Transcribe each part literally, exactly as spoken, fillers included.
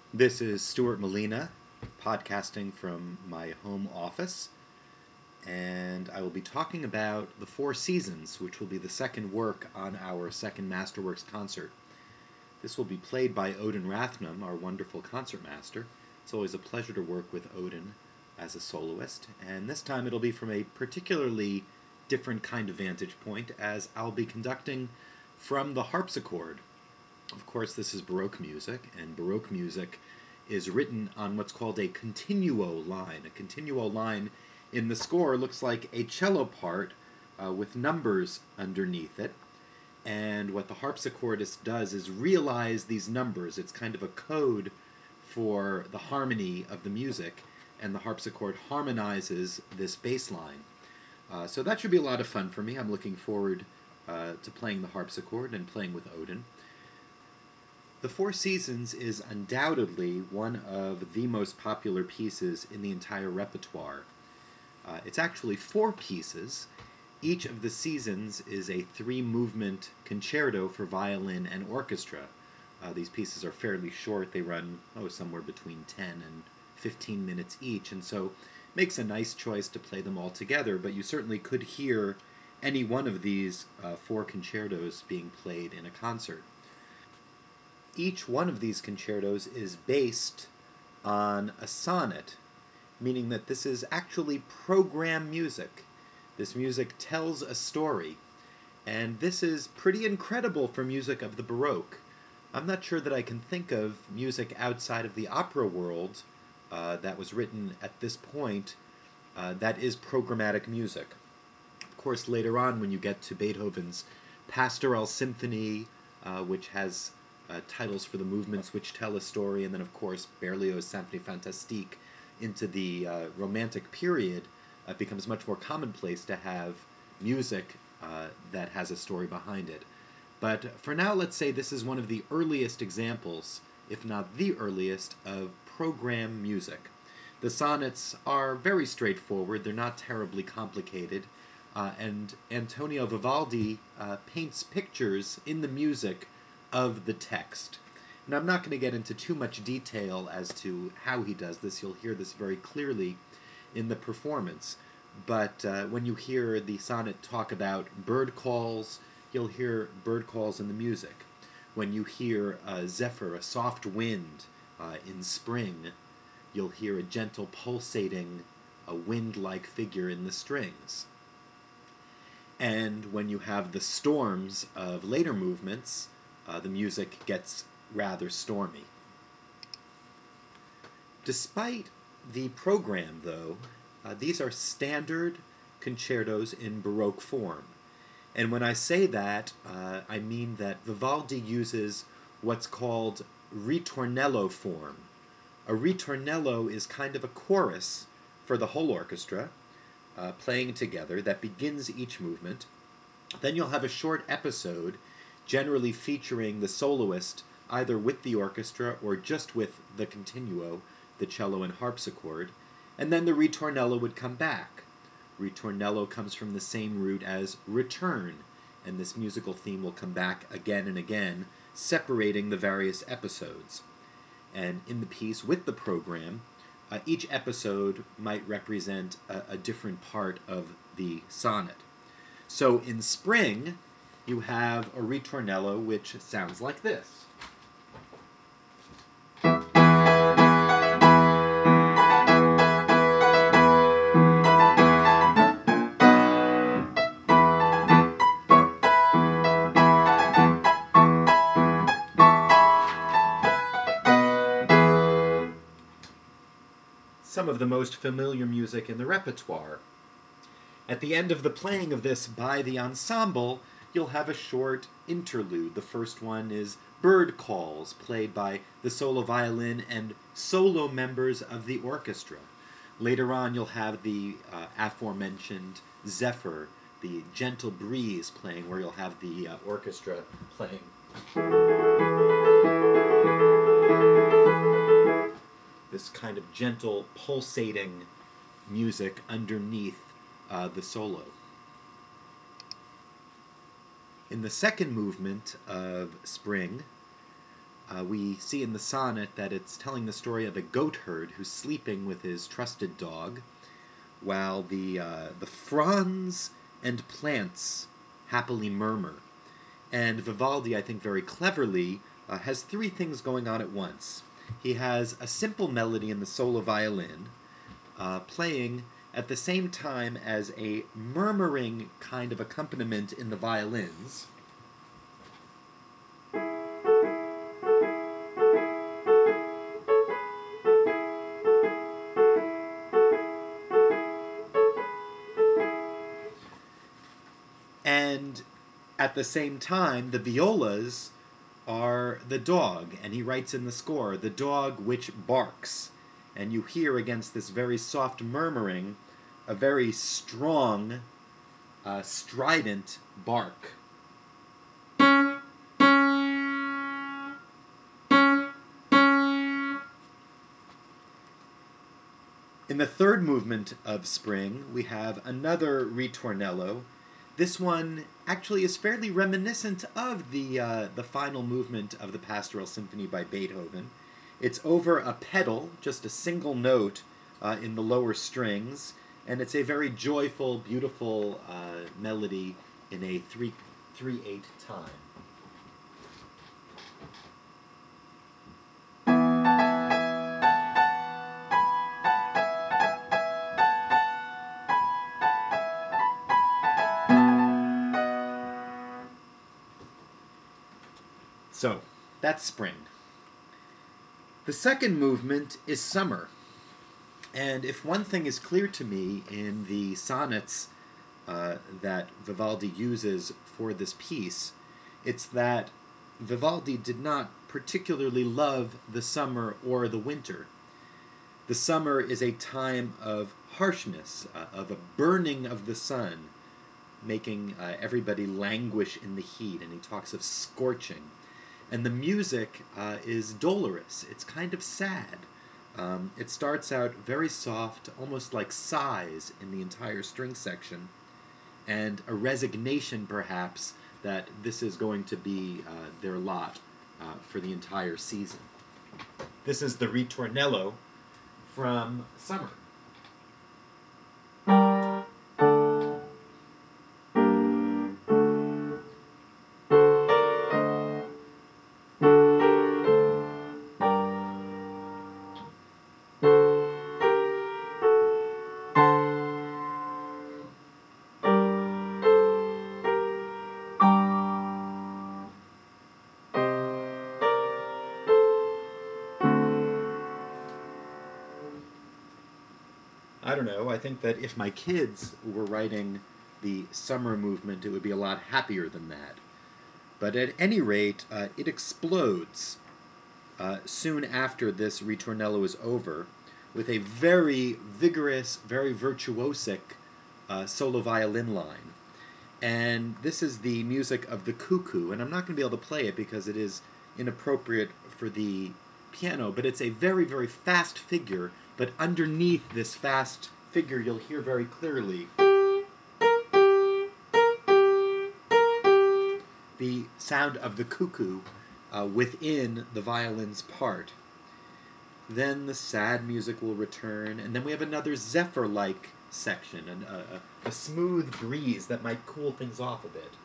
This is Stuart Molina, podcasting from my home office, and I will be talking about The Four Seasons, which will be the second work on our second Masterworks concert. This will be played by Odin Rathnam, our wonderful concertmaster. It's always a pleasure to work with Odin as a soloist, and this time it'll be from a particularly different kind of vantage point, as I'll be conducting from the harpsichord. Of course, this is Baroque music, and Baroque music is written on what's called a continuo line. A continuo line in the score looks like a cello part uh, with numbers underneath it, and what the harpsichordist does is realize these numbers. It's kind of a code for the harmony of the music, and the harpsichord harmonizes this bass line. Uh, so that should be a lot of fun for me. I'm looking forward uh, to playing the harpsichord and playing with Odin. The Four Seasons is undoubtedly one of the most popular pieces in the entire repertoire. Uh, it's actually four pieces. Each of the seasons is a three-movement concerto for violin and orchestra. Uh, these pieces are fairly short. They run, oh, somewhere between ten and fifteen minutes each, and so it makes a nice choice to play them all together, but you certainly could hear any one of these uh, four concertos being played in a concert. Each one of these concertos is based on a sonnet, meaning that this is actually program music. This music tells a story, and this is pretty incredible for music of the Baroque. I'm not sure that I can think of music outside of the opera world uh, that was written at this point uh, that is programmatic music. Of course, later on, when you get to Beethoven's Pastoral Symphony, uh, which has Uh, titles for the movements which tell a story, and then of course Berlioz' Symphonie Fantastique into the uh, Romantic period, uh, it becomes much more commonplace to have music uh, that has a story behind it. But for now, let's say this is one of the earliest examples, if not the earliest, of program music. The sonnets are very straightforward, they're not terribly complicated, uh, and Antonio Vivaldi uh, paints pictures in the music of the text. And I'm not going to get into too much detail as to how he does this. You'll hear this very clearly in the performance. But uh, when you hear the sonnet talk about bird calls, you'll hear bird calls in the music. When you hear a zephyr, a soft wind uh, in spring, you'll hear a gentle pulsating, a wind-like figure in the strings. And when you have the storms of later movements, Uh, the music gets rather stormy. Despite the program, though, uh, these are standard concertos in Baroque form. And when I say that, uh, I mean that Vivaldi uses what's called ritornello form. A ritornello is kind of a chorus for the whole orchestra, uh, playing together, that begins each movement. Then you'll have a short episode generally featuring the soloist either with the orchestra or just with the continuo, the cello and harpsichord, and then the ritornello would come back. Ritornello comes from the same root as return, and this musical theme will come back again and again, separating the various episodes. And in the piece with the program, uh, each episode might represent a, a different part of the sonnet. So in spring, you have a ritornello which sounds like this. Some of the most familiar music in the repertoire. At the end of the playing of this by the ensemble, you'll have a short interlude. The first one is Bird Calls, played by the solo violin and solo members of the orchestra. Later on, you'll have the uh, aforementioned Zephyr, the gentle breeze playing, where you'll have the uh, orchestra playing. This kind of gentle, pulsating music underneath uh, the solo. In the second movement of Spring, Uh, we see in the sonnet that it's telling the story of a goat herd who's sleeping with his trusted dog, while the uh, the fronds and plants happily murmur. And Vivaldi, I think very cleverly, uh, has three things going on at once. He has a simple melody in the solo violin, uh, playing at the same time as a murmuring kind of accompaniment in the violins. And at the same time, the violas are the dog, and he writes in the score, the dog which barks. And you hear against this very soft murmuring a very strong, uh, strident bark. In the third movement of Spring, we have another ritornello. This one actually is fairly reminiscent of the uh, the final movement of the Pastoral Symphony by Beethoven. It's over a pedal, just a single note uh, in the lower strings, and it's a very joyful, beautiful uh, melody in a three three eight time. So, that's Spring. The second movement is Summer. And if one thing is clear to me in the sonnets uh, that Vivaldi uses for this piece, it's that Vivaldi did not particularly love the summer or the winter. The summer is a time of harshness, uh, of a burning of the sun, making uh, everybody languish in the heat, and he talks of scorching. And the music uh, is dolorous. It's kind of sad. Um, it starts out very soft, almost like sighs in the entire string section, and a resignation, perhaps, that this is going to be uh, their lot uh, for the entire season. This is the ritornello from Summer. I don't know, I think that if my kids were writing the summer movement, it would be a lot happier than that. But at any rate, uh, it explodes uh, soon after this ritornello is over with a very vigorous, very virtuosic uh, solo violin line. And this is the music of the cuckoo, and I'm not going to be able to play it because it is inappropriate for the piano, but it's a very, very fast figure. But underneath this fast figure, you'll hear very clearly the sound of the cuckoo uh, within the violin's part. Then the sad music will return, and then we have another zephyr-like section, and a, a, a smooth breeze that might cool things off a bit.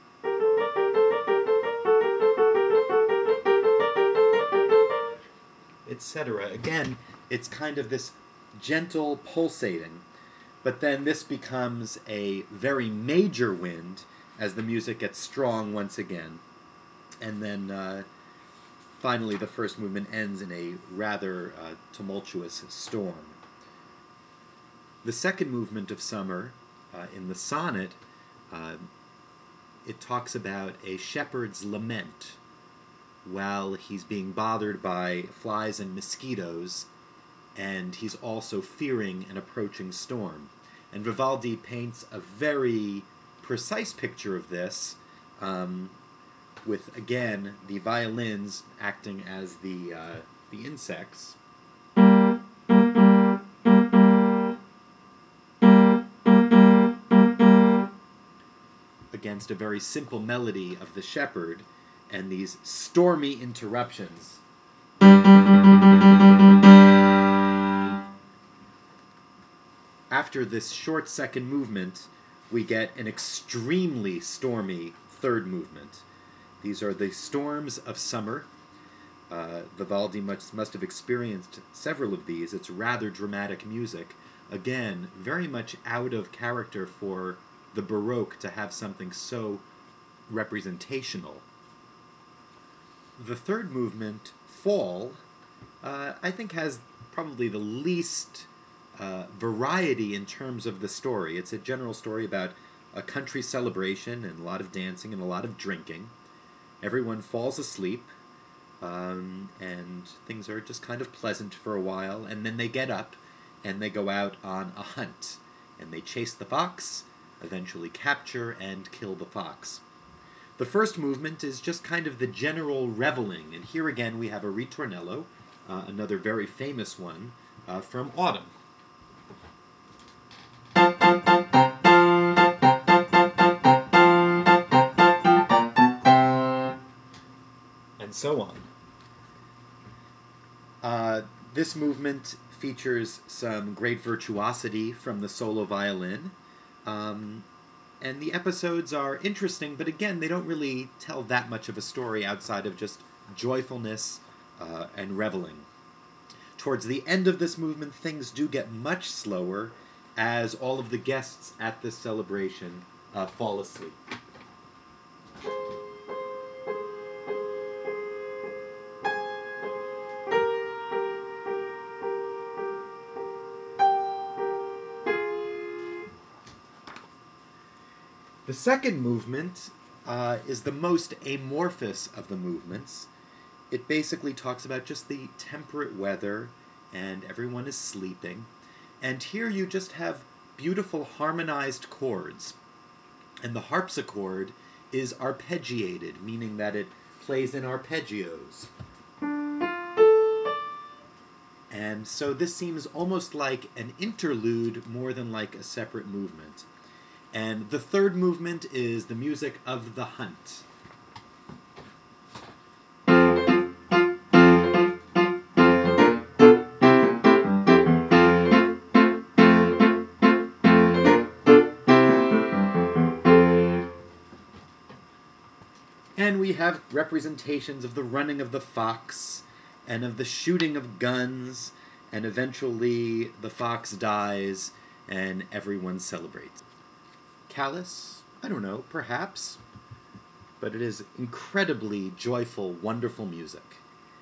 Etc. Again, it's kind of this gentle pulsating, but then this becomes a very major wind as the music gets strong once again. And then uh, finally the first movement ends in a rather uh, tumultuous storm. The second movement of Summer, uh, in the sonnet, uh, it talks about a shepherd's lament while he's being bothered by flies and mosquitoes, and he's also fearing an approaching storm. And Vivaldi paints a very precise picture of this, um, with, again, the violins acting as the, uh, the insects. Against a very simple melody of the shepherd, and these stormy interruptions. After this short second movement, we get an extremely stormy third movement. These are the storms of summer. Uh, Vivaldi must, must have experienced several of these. It's rather dramatic music. Again, very much out of character for the Baroque to have something so representational. The third movement, Fall, uh, I think has probably the least uh, variety in terms of the story. It's a general story about a country celebration and a lot of dancing and a lot of drinking. Everyone falls asleep. Um, and things are just kind of pleasant for a while, and then they get up, and they go out on a hunt, and they chase the fox, eventually capture and kill the fox. The first movement is just kind of the general reveling, and here again we have a ritornello, uh, another very famous one, uh, from Autumn. And so on. Uh, this movement features some great virtuosity from the solo violin, um, and the episodes are interesting, but again, they don't really tell that much of a story outside of just joyfulness uh, and reveling. Towards the end of this movement, things do get much slower as all of the guests at this celebration uh, fall asleep. The second movement uh, is the most amorphous of the movements. It basically talks about just the temperate weather, and everyone is sleeping. And here you just have beautiful harmonized chords. And the harpsichord is arpeggiated, meaning that it plays in arpeggios. And so this seems almost like an interlude more than like a separate movement. And the third movement is the music of the hunt. And we have representations of the running of the fox, and of the shooting of guns, and eventually the fox dies, and everyone celebrates. Callous? I don't know, perhaps. But it is incredibly joyful, wonderful music.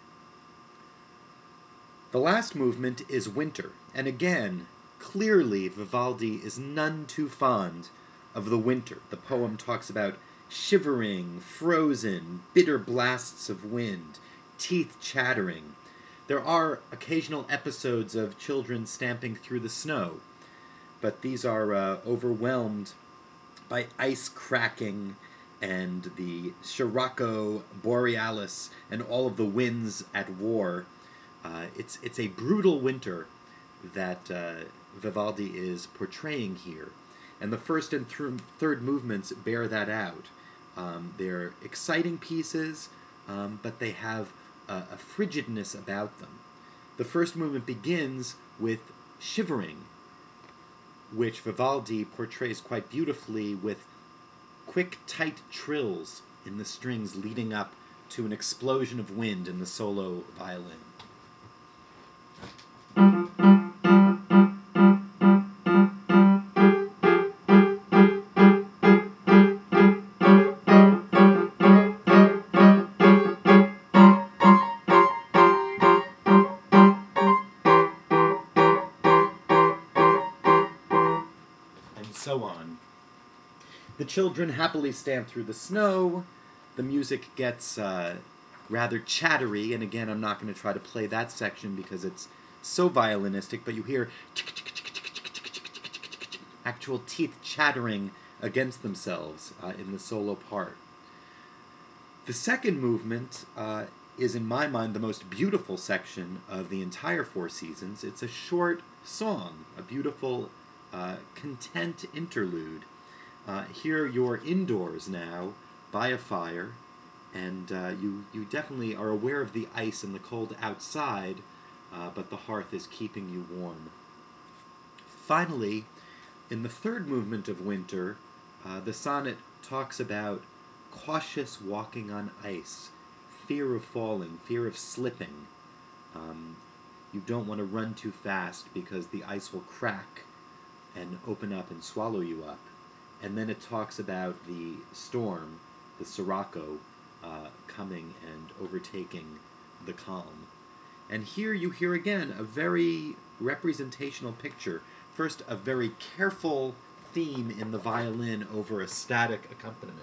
The last movement is Winter, and again, clearly Vivaldi is none too fond of the winter. The poem talks about shivering, frozen, bitter blasts of wind, teeth chattering. There are occasional episodes of children stamping through the snow, but these are uh, overwhelmed by ice cracking and the Scirocco Borealis and all of the winds at war. Uh, it's it's a brutal winter that uh, Vivaldi is portraying here. And the first and th- third movements bear that out. Um, they're exciting pieces, um, but they have a, a frigidness about them. The first movement begins with shivering, which Vivaldi portrays quite beautifully with quick, tight trills in the strings leading up to an explosion of wind in the solo violin. So on. The children happily stamp through the snow. The music gets uh, rather chattery, and again, I'm not going to try to play that section because it's so violinistic, but you hear actual teeth chattering against themselves uh, in the solo part. The second movement uh, is, in my mind, the most beautiful section of the entire Four Seasons. It's a short song, a beautiful Uh, content interlude. Uh, here you're indoors now by a fire, and uh, you, you definitely are aware of the ice and the cold outside, uh, but the hearth is keeping you warm. Finally, in the third movement of Winter, uh, the sonnet talks about cautious walking on ice, fear of falling, fear of slipping. Um, you don't want to run too fast because the ice will crack and open up and swallow you up. And then it talks about the storm, the sirocco, uh, coming and overtaking the calm. And here you hear again a very representational picture. First, a very careful theme in the violin over a static accompaniment.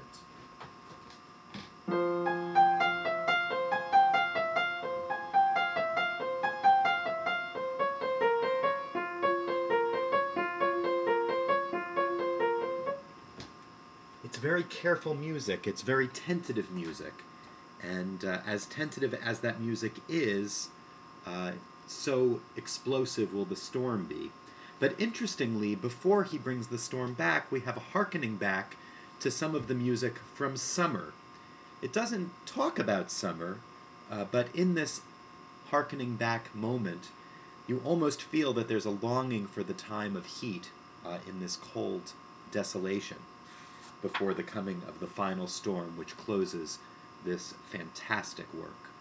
It's very careful music. It's very tentative music. And uh, as tentative as that music is, uh, so explosive will the storm be. But interestingly, before he brings the storm back, we have a hearkening back to some of the music from summer. It doesn't talk about summer, uh, but in this hearkening back moment, you almost feel that there's a longing for the time of heat uh, in this cold desolation before the coming of the final storm, which closes this fantastic work.